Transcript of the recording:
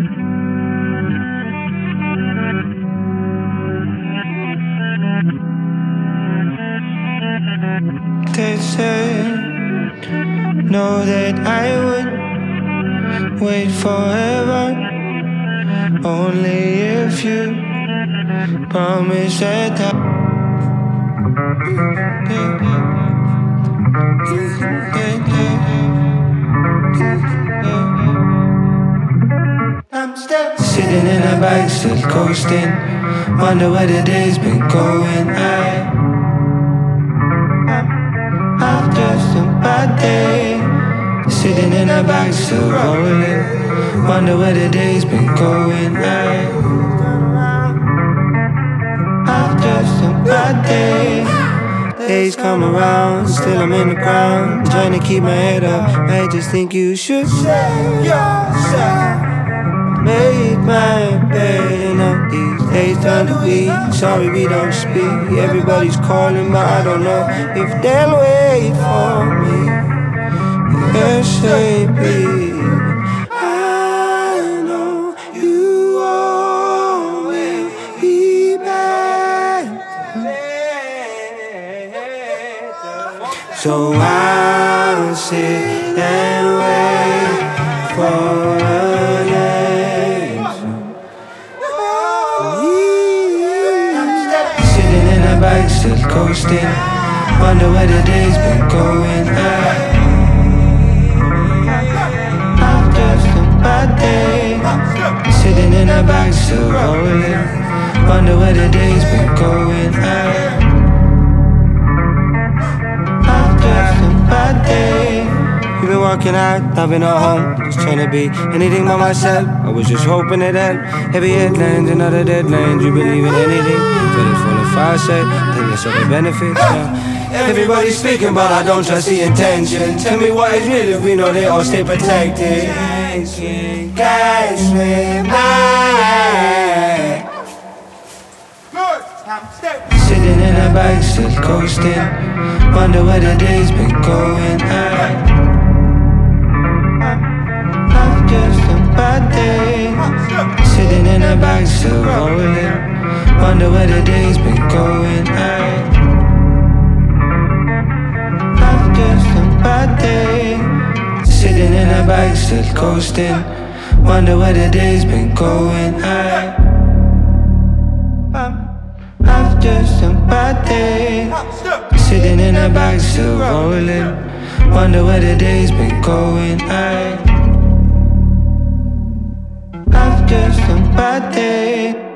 They say, know that I would wait forever, only if you promise that I'm still sitting in a bike, still coasting. Wonder where the day's been going. I'm just a bad day. Sitting in a bike, still rolling. Wonder where the day's been going. I'm just a bad day. Days come around, still I'm in the ground, trying to keep my head up. I just think you should save yourself. Made my bed and all these days done to week. Sorry we don't speak. Everybody's calling, but I don't know if they'll wait for me. ASAP. I know you all will be back later. So I'll sit and wait for an answer. Sitting in a bike, still coasting. Wonder where the day's been going. I'm just a bad day. Sitting in a bike, still rolling. Wonder where the day's been going. I'm just a bad day. You've been working out, I've been at home, just trying to be anything but myself. I was just hoping it helped. Heavy headlines and other deadlines. You believe in anything? Feeling full of foresight, think there's other benefits. Everybody's speaking, but I don't trust the intention. Tell me what is real if we know they all stay protected. Catch me, sitting in a bike, still coasting. Wonder where the day's been going. I'm just a bad day. Sitting in a bike, still rolling. Wonder where the day's been going. I'm just a bad day. Sitting in a bike, still coasting. Wonder where the day's been going. I'm just a bad day. Sitting in a bike, still rolling. Wonder where the day's been going. I'm just a bad day.